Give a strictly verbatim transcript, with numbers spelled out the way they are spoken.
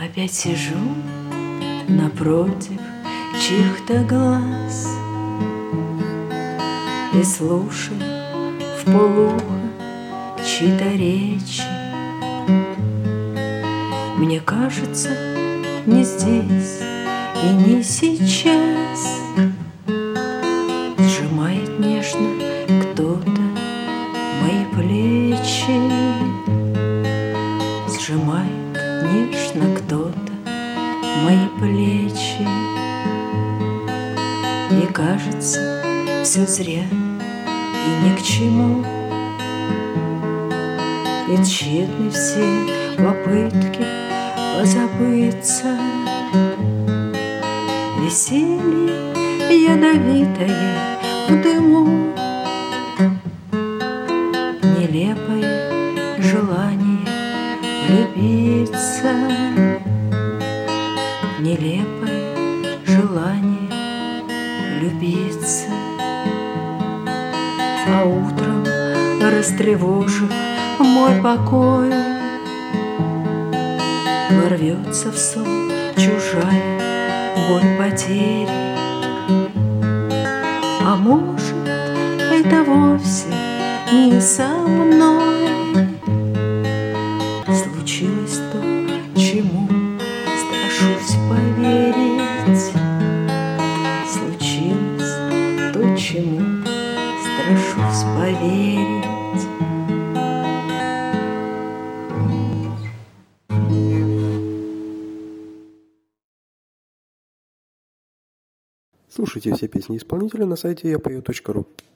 Опять сижу напротив чьих-то глаз и слушаю вполуха чьи-то речи. Мне кажется, не здесь и не сейчас сжимает нежно кто-то мои плечи, сжимает нежно кто-то мои плечи. И кажется, все зря и ни к чему, и тщетны все попытки позабыться. Веселье ядовитое в дыму, нелепое желание влюбиться, нелепое желание влюбиться. А утром, растревожив мой покой, ворвется в сон чужая боль потери. А может, это вовсе не со мной случилось то, чему страшусь поверить. Случилось то, чему страшусь поверить. Слушайте все песни исполнителя на сайте я пою точка ру.